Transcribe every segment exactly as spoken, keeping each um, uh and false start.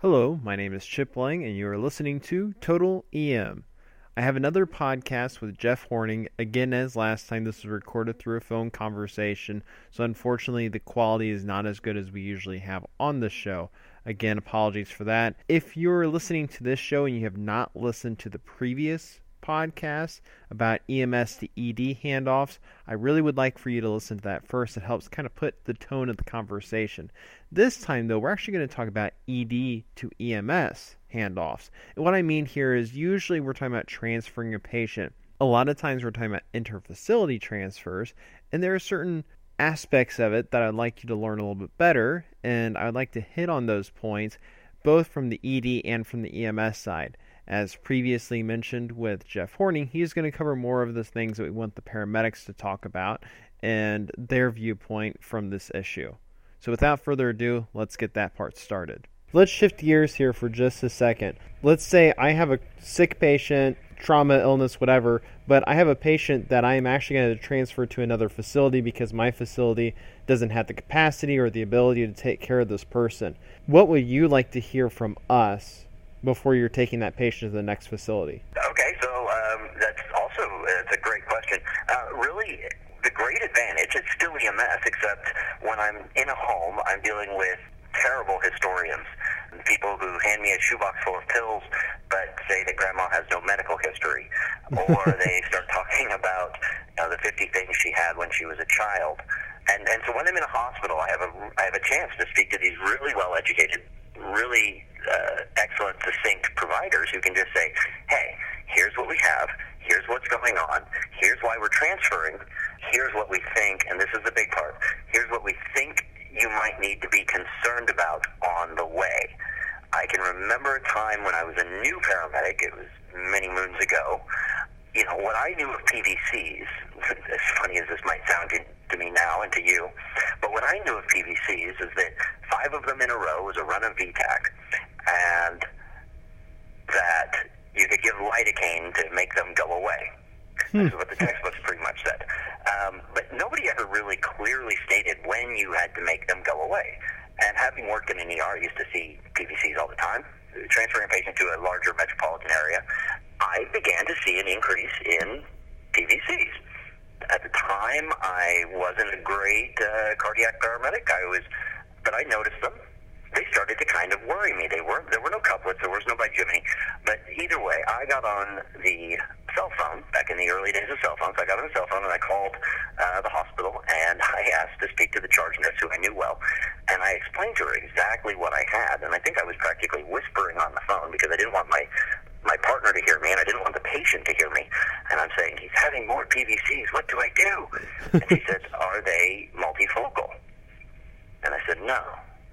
Hello, my name is Chip Lang, and you are listening to Total E M. I have another podcast with Jeff Horning. Again, as last time, this was recorded through a phone conversation, so unfortunately the quality is not as good as we usually have on the show. Again, apologies for that. If you're listening to this show and you have not listened to the previous podcast about E M S to E D handoffs, I really would like for you to listen to that first. It helps kind of put the tone of the conversation. This time, though, we're actually going to talk about E D to E M S handoffs. And what I mean here is usually we're talking about transferring a patient. A lot of times we're talking about interfacility transfers, and there are certain aspects of it that I'd like you to learn a little bit better, and I'd like to hit on those points both from the E D and from the E M S side. As previously mentioned with Jeff Horning, he's going to cover more of the things that we want the paramedics to talk about and their viewpoint from this issue. So without further ado, let's get that part started. Let's shift gears here for just a second. Let's say I have a sick patient, trauma, illness, whatever, but I have a patient that I am actually going to transfer to another facility because my facility doesn't have the capacity or the ability to take care of this person. What would you like to hear from us before you're taking that patient to the next facility? Okay, so um, that's also it's a great question. Uh, really, the great advantage, it's still E M S, except when I'm in a home, I'm dealing with terrible historians, people who hand me a shoebox full of pills but say that grandma has no medical history, or they start talking about you know, the fifty things she had when she was a child. And and so when I'm in a hospital, I have a I have a chance to speak to these really well-educated, really uh, excellent, succinct providers who can just say, hey, here's what we have, here's what's going on, here's why we're transferring, here's what we think, and this is the big part, here's what we think you might need to be concerned about on the way. I can remember a time when I was a new paramedic, it was many moons ago. You know, what I knew of P V Cs, as funny as this might sound to, to me now and to you, but what I knew of P V Cs is that five of them in a row was a run of V TAC, and that you could give lidocaine to make them go away. Hmm. That's what the textbooks pretty much said. Um, but nobody ever really clearly stated when you had to make them go away. And having worked in an E R, I used to see P V Cs all the time. Transferring a patient to a larger metropolitan area, I began to see an increase in P V Cs. At the time, I wasn't a great uh, cardiac paramedic. I was, but I noticed them. They started to kind of worry me. They weren't. There were no couplets. There was no bijuvenine. But either way, I got on the cell phone back in the early days of cell phones. I got on the cell phone and I called uh, the hospital and I asked to speak to the charge nurse, who I knew well, and I explained to her exactly what I had. And I think I was practically whispering on the phone because I didn't want my my partner to hear me, and I didn't want the patient to hear me. And I'm saying, he's having more P V Cs. What do I do? And she said, are they multifocal? And I said, no.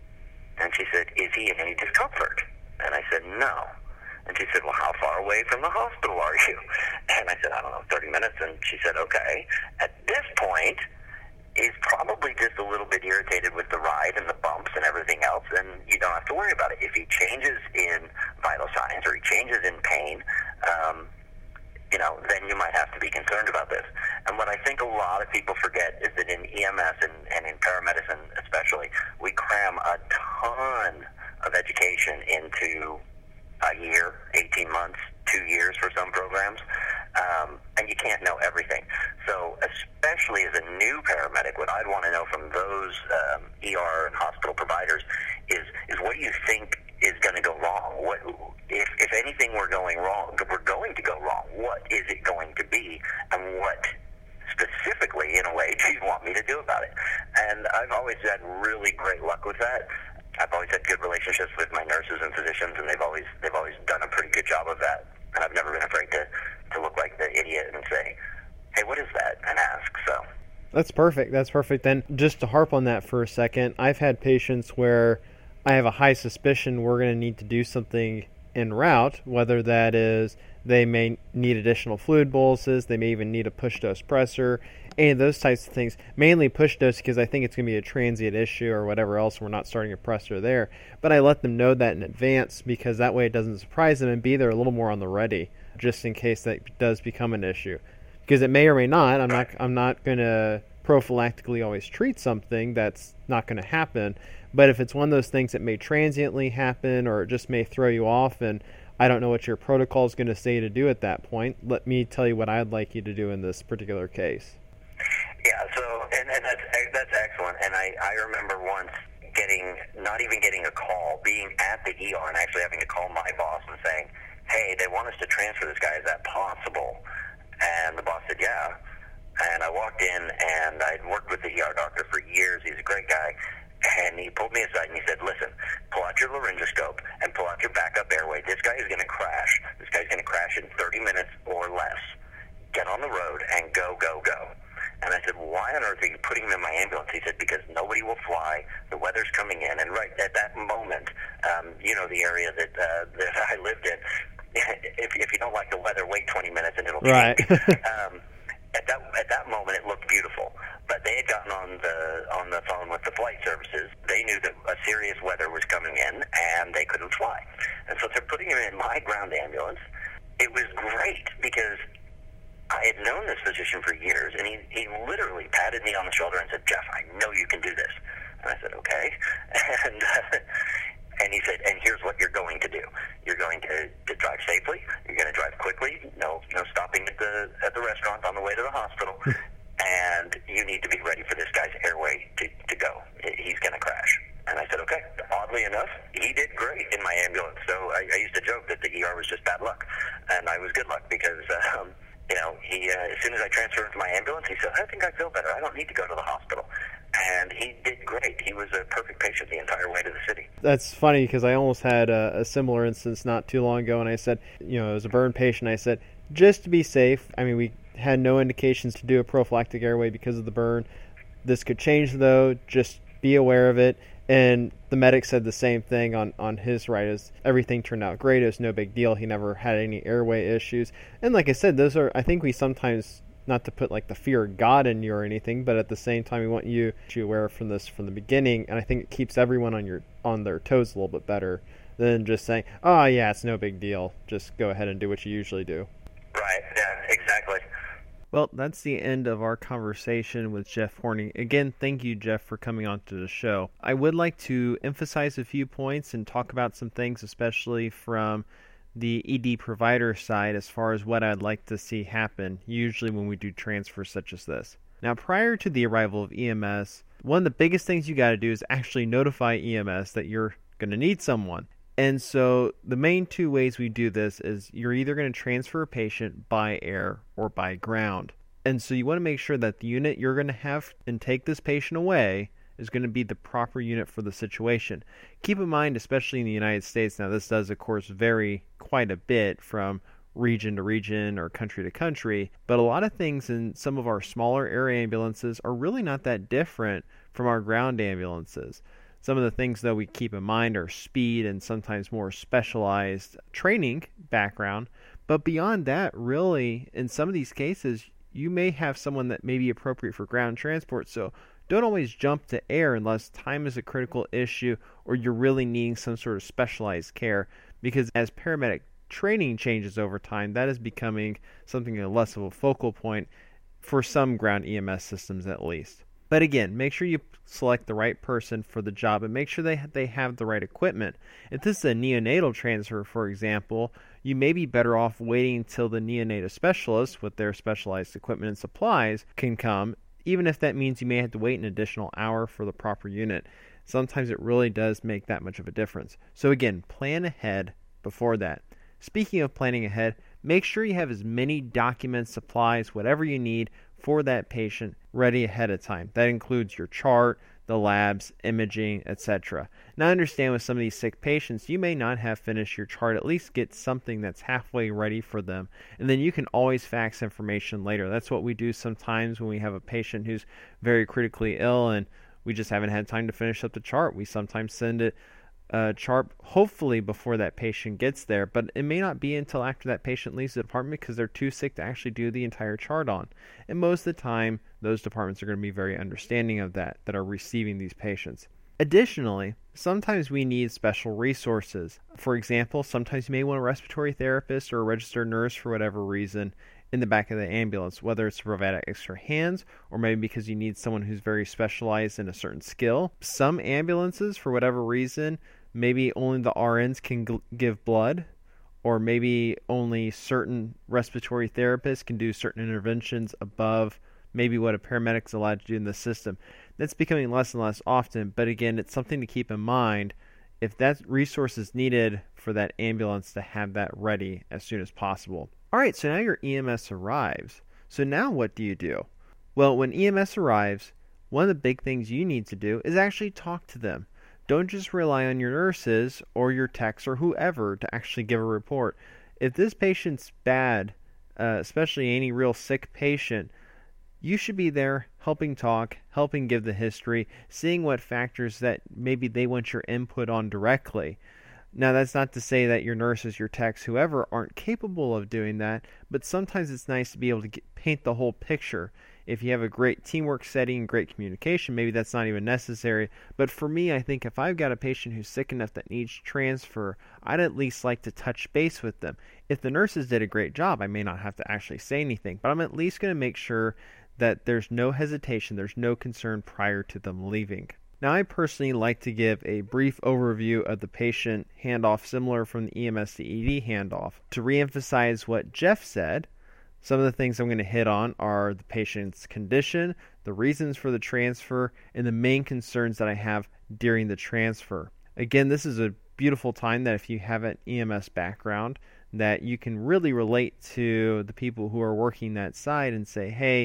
And she said, is he in any discomfort? And I said, no. And she said, well, how far away from the hospital are you? And I said, I don't know, thirty minutes. And she said, okay. At this point, he's probably just a little bit irritated with the ride and the bumps and everything else, and you don't have to worry about it. If he changes in vital signs or he changes in pain, um, you know, then you might have to be concerned about this. And what I think a lot of people forget is that in E M S and, and in paramedicine especially, we cram a ton of education into a year, eighteen months, two years for some programs, um, and you can't know everything. So especially as a new paramedic, what I'd want to know from those um, E R and hospital providers is, is what do you think is going to go wrong? What if, if anything were going wrong, we're going to go wrong, what is it going to be, and what specifically, in a way, do you want me to do about it? And I've always had really great luck with that. I've always had good relationships with my nurses and physicians, and they've always they've always done a pretty good job of that. And I've never been afraid to, to look like the idiot and say, hey, what is that? And ask. So That's perfect. That's perfect. Then just to harp on that for a second, I've had patients where I have a high suspicion we're going to need to do something en route, whether that is they may need additional fluid boluses, they may even need a push dose pressor, any of those types of things. Mainly push dose because I think it's going to be a transient issue or whatever else, and we're not starting a pressor there. But I let them know that in advance because that way it doesn't surprise them, and B, they're a little more on the ready just in case that does become an issue. Because it may or may not. I'm not I'm not going to prophylactically always treat something that's not going to happen. But if it's one of those things that may transiently happen or it just may throw you off, and I don't know what your protocol is going to say to do at that point, let me tell you what I'd like you to do in this particular case. Yeah, so, and, and that's, that's excellent. And I, I remember once getting, not even getting a call, being at the E R and actually having to call my boss and saying, hey, they want us to transfer this guy. Is that possible? And the boss said, yeah. And I walked in, and I'd worked with the E R doctor for years. He's a great guy. And he pulled me aside, and he said, listen, pull out your laryngoscope and pull out your backup airway. This guy is going to crash. This guy's going to crash in thirty minutes or less. Get on the road and go, go, go. And I said, why on earth are you putting him in my ambulance? He said, because nobody will fly. The weather's coming in. And right at that moment, um, you know, the area that uh, that I lived in, if, if you don't like the weather, wait twenty minutes and it'll right. change. um, at that at that moment, it looked beautiful. But they had gotten on the on the phone with the flight services. They knew that a serious weather was coming in, and they couldn't fly. And so they're putting him in my ground ambulance. It was great because I had known this physician for years, and he, he literally patted me on the shoulder and said, Jeff, I know you can do this. And I said, okay. And uh, and he said, and here's what you're going to do. You're going to, to drive safely. You're going to drive quickly. No no stopping at the at the restaurant on the way to the hospital. And you need to be ready for this guy's airway to, to go. He's going to crash. And I said, okay. Oddly enough, he did great in my ambulance. So I, I used to joke that the E R was just bad luck. And I was good luck because, um, you know, he uh, as soon as I transferred him to my ambulance, he said, I think I feel better. I don't need to go to the hospital. And he did great. He was a perfect patient the entire way to the city. That's funny because I almost had a, a similar instance not too long ago. And I said, you know, as a burn patient, I said, just to be safe, I mean, we had no indications to do a prophylactic airway because of the burn. This could change, though. Just be aware of it. And the medic said the same thing on, on his right. As everything turned out great. It was no big deal. He never had any airway issues. And like I said, those are, I think we sometimes, not to put like the fear of God in you or anything, but at the same time, we want you to be aware from this from the beginning. And I think it keeps everyone on your on their toes a little bit better than just saying, oh, yeah, it's no big deal. Just go ahead and do what you usually do. Right. Yeah, exactly. Well, that's the end of our conversation with Jeff Horning. Again, thank you, Jeff, for coming on to the show. I would like to emphasize a few points and talk about some things, especially from the E D provider side, as far as what I'd like to see happen, usually when we do transfers such as this. Now, prior to the arrival of E M S, one of the biggest things you got to do is actually notify E M S that you're going to need someone. And so the main two ways we do this is you're either going to transfer a patient by air or by ground. And so you want to make sure that the unit you're going to have and take this patient away is going to be the proper unit for the situation. Keep in mind, especially in the United States, now this does of course vary quite a bit from region to region or country to country, but a lot of things in some of our smaller air ambulances are really not that different from our ground ambulances. Some of the things, though, we keep in mind are speed and sometimes more specialized training background. But beyond that, really, in some of these cases, you may have someone that may be appropriate for ground transport. So don't always jump to air unless time is a critical issue or you're really needing some sort of specialized care. Because as paramedic training changes over time, that is becoming something less of a focal point for some ground E M S systems at least. But again, make sure you select the right person for the job and make sure they they have the right equipment. If this is a neonatal transfer, for example, you may be better off waiting until the neonatal specialist with their specialized equipment and supplies can come, even if that means you may have to wait an additional hour for the proper unit. Sometimes it really does make that much of a difference. So again, plan ahead before that. Speaking of planning ahead, make sure you have as many documents, supplies, whatever you need for that patient ready ahead of time. That includes your chart, the labs, imaging, et cetera. Now, I understand with some of these sick patients, you may not have finished your chart. At least get something that's halfway ready for them, and then you can always fax information later. That's what we do sometimes when we have a patient who's very critically ill and we just haven't had time to finish up the chart. We sometimes send it Uh, chart hopefully before that patient gets there, but it may not be until after that patient leaves the department because they're too sick to actually do the entire chart on. And most of the time, those departments are going to be very understanding of that, that are receiving these patients. Additionally, sometimes we need special resources. For example, sometimes you may want a respiratory therapist or a registered nurse for whatever reason, in the back of the ambulance, whether it's to provide extra hands or maybe because you need someone who's very specialized in a certain skill. Some ambulances, for whatever reason, maybe only the R Ns can g- give blood, or maybe only certain respiratory therapists can do certain interventions above maybe what a paramedic's allowed to do in the system. That's becoming less and less often, but again, it's something to keep in mind if that resource is needed for that ambulance to have that ready as soon as possible. All right, so now your E M S arrives. So now what do you do? Well, when E M S arrives, one of the big things you need to do is actually talk to them. Don't just rely on your nurses or your techs or whoever to actually give a report. If this patient's bad, uh, especially any real sick patient, you should be there helping talk, helping give the history, seeing what factors that maybe they want your input on directly. Now, that's not to say that your nurses, your techs, whoever, aren't capable of doing that, but sometimes it's nice to be able to get, paint the whole picture. If you have a great teamwork setting and great communication, maybe that's not even necessary. But for me, I think if I've got a patient who's sick enough that needs transfer, I'd at least like to touch base with them. If the nurses did a great job, I may not have to actually say anything, but I'm at least going to make sure that there's no hesitation, there's no concern prior to them leaving. Now, I personally like to give a brief overview of the patient handoff similar from the E M S to E D handoff. To reemphasize what Jeff said, some of the things I'm going to hit on are the patient's condition, the reasons for the transfer, and the main concerns that I have during the transfer. Again, this is a beautiful time that if you have an E M S background, that you can really relate to the people who are working that side and say, hey,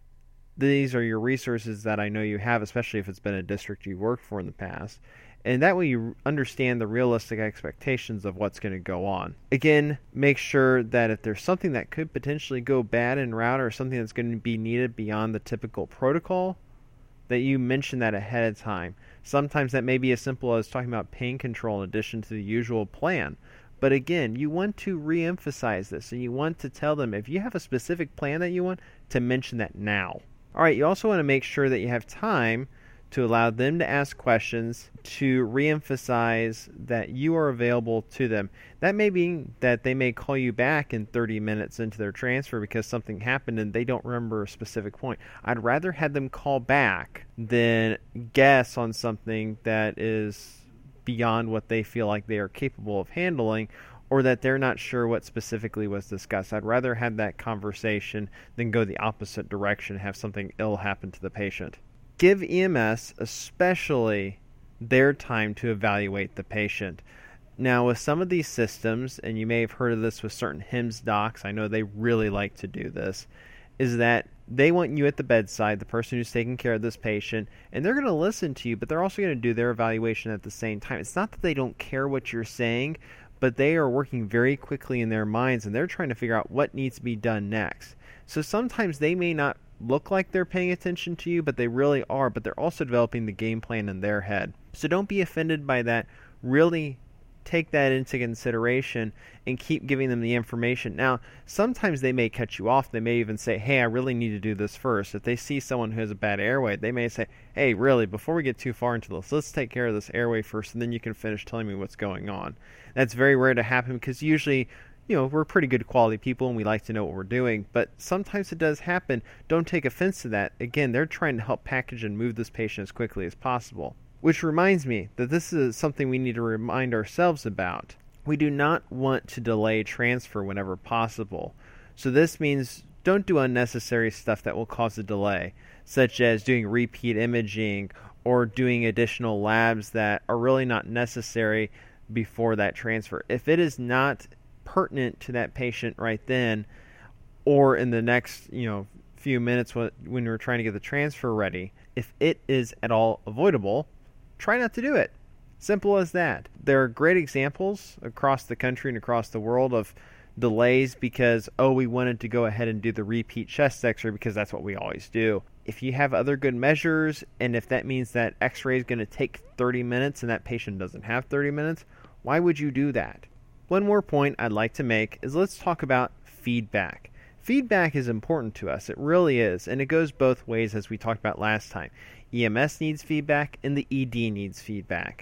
these are your resources that I know you have, especially if it's been a district you've worked for in the past. And that way you understand the realistic expectations of what's going to go on. Again, make sure that if there's something that could potentially go bad en route or something that's going to be needed beyond the typical protocol, that you mention that ahead of time. Sometimes that may be as simple as talking about pain control in addition to the usual plan. But again, you want to re-emphasize this, and you want to tell them if you have a specific plan that you want, to mention that now. All right, you also want to make sure that you have time to allow them to ask questions, to re-emphasize that you are available to them. That may mean that they may call you back in thirty minutes into their transfer because something happened and they don't remember a specific point. I'd rather have them call back than guess on something that is beyond what they feel like they are capable of handling, or that they're not sure what specifically was discussed. I'd rather have that conversation than go the opposite direction and have something ill happen to the patient. Give E M S, especially, their time to evaluate the patient. Now, with some of these systems, and you may have heard of this with certain H I M S docs, I know they really like to do this, is that they want you at the bedside, the person who's taking care of this patient, and they're going to listen to you, but they're also going to do their evaluation at the same time. It's not that they don't care what you're saying, but they are working very quickly in their minds, and they're trying to figure out what needs to be done next. So sometimes they may not look like they're paying attention to you, but they really are, but they're also developing the game plan in their head. So don't be offended by that. Really take that into consideration and keep giving them the information. Now, sometimes they may cut you off. They may even say, hey, I really need to do this first. If they see someone who has a bad airway, they may say, hey, really, before we get too far into this, let's take care of this airway first, and then you can finish telling me what's going on. That's very rare to happen because usually, you know, we're pretty good quality people and we like to know what we're doing, but sometimes it does happen. Don't take offense to that. Again, they're trying to help package and move this patient as quickly as possible. Which reminds me that this is something we need to remind ourselves about. We do not want to delay transfer whenever possible. So this means don't do unnecessary stuff that will cause a delay, such as doing repeat imaging or doing additional labs that are really not necessary before that transfer. If it is not pertinent to that patient right then, or in the next, you know, few minutes when when we're trying to get the transfer ready, if it is at all avoidable, try not to do it. Simple as that. There are great examples across the country and across the world of delays because, oh, we wanted to go ahead and do the repeat chest x-ray because that's what we always do. If you have other good measures, and if that means that x-ray is going to take thirty minutes and that patient doesn't have thirty minutes, why would you do that? One more point I'd like to make is let's talk about feedback. Feedback is important to us. It really is, and it goes both ways as we talked about last time. E M S needs feedback and the E D needs feedback.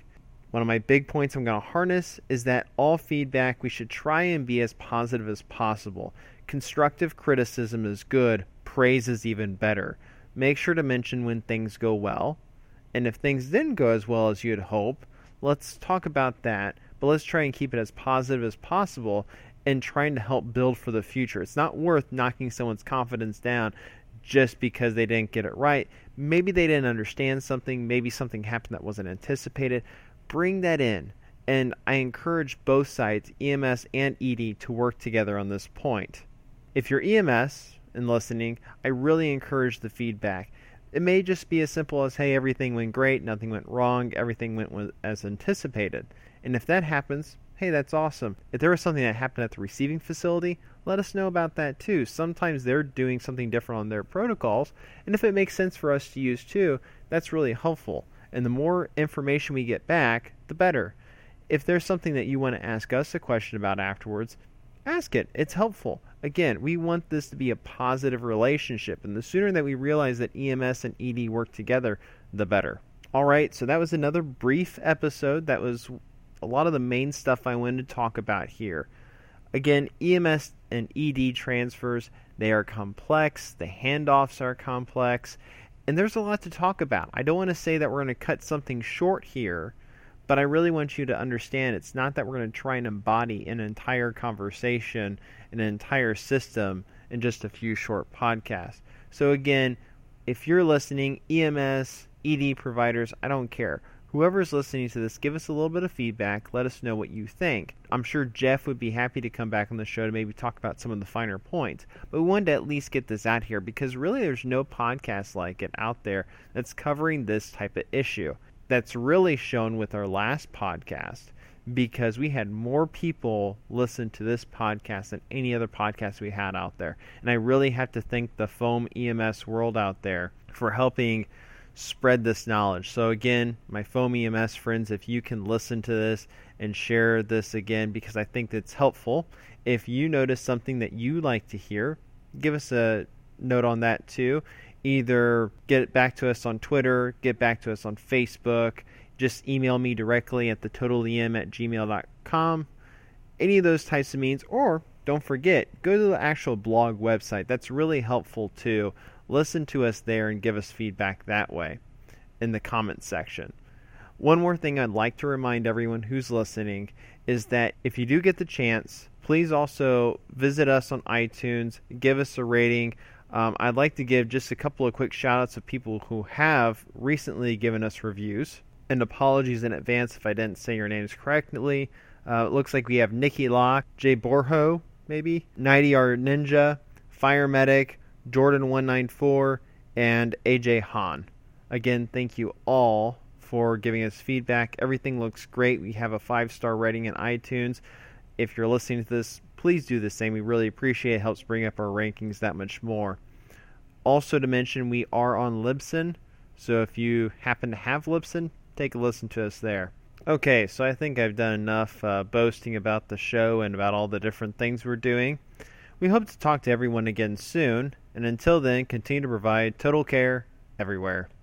One of my big points I'm going to harness is that all feedback, we should try and be as positive as possible. Constructive criticism is good. Praise is even better. Make sure to mention when things go well. And if things didn't go as well as you'd hope, let's talk about that. But let's try and keep it as positive as possible and trying to help build for the future. It's not worth knocking someone's confidence down just because they didn't get it right. Maybe they didn't understand something. Maybe something happened that wasn't anticipated. Bring that in. And I encourage both sides, E M S and E D, to work together on this point. If you're E M S and listening, I really encourage the feedback. It may just be as simple as, hey, everything went great, nothing went wrong, everything went as anticipated. And if that happens, hey, that's awesome. If there was something that happened at the receiving facility, let us know about that too. Sometimes they're doing something different on their protocols, and if it makes sense for us to use too, that's really helpful. And the more information we get back, the better. If there's something that you want to ask us a question about afterwards, ask it. It's helpful. Again, we want this to be a positive relationship, and the sooner that we realize that E M S and E D work together, the better. All right, so that was another brief episode. That was a lot of the main stuff I wanted to talk about here. Again, E M S and E D transfers, they are complex. The handoffs are complex. And there's a lot to talk about. I don't want to say that we're going to cut something short here, but I really want you to understand it's not that we're going to try and embody an entire conversation, an entire system in just a few short podcasts. So again, if you're listening, E M S, E D providers, I don't care. Whoever's listening to this, give us a little bit of feedback. Let us know what you think. I'm sure Jeff would be happy to come back on the show to maybe talk about some of the finer points. But we wanted to at least get this out here because really there's no podcast like it out there that's covering this type of issue. That's really shown with our last podcast because we had more people listen to this podcast than any other podcast we had out there. And I really have to thank the foam E M S world out there for helping spread this knowledge. So again, my foam E M S friends, if you can listen to this and share this again, because I think that's helpful. If you notice something that you like to hear, give us a note on that too. Either get it back to us on Twitter, get back to us on Facebook, just email me directly at the total E M at gmail dot com. Any of those types of means, or don't forget, go to the actual blog website. That's really helpful too. Listen to us there and give us feedback that way in the comments section. One more thing I'd like to remind everyone who's listening is that if you do get the chance, please also visit us on iTunes, give us a rating. Um, I'd like to give just a couple of quick shout-outs of people who have recently given us reviews. And apologies in advance if I didn't say your names correctly. Uh, it looks like we have Nikki Locke, Jay Borho, maybe, ninety R Ninja, Fire Medic, Jordan one ninety-four, and A J Hahn. Again, thank you all for giving us feedback. Everything looks great. We have a five-star rating in iTunes. If you're listening to this, please do the same. We really appreciate it. It helps bring up our rankings that much more. Also to mention, we are on Libsyn, so if you happen to have Libsyn, take a listen to us there. Okay, so I think I've done enough uh, boasting about the show and about all the different things we're doing. We hope to talk to everyone again soon, and until then, continue to provide total care everywhere.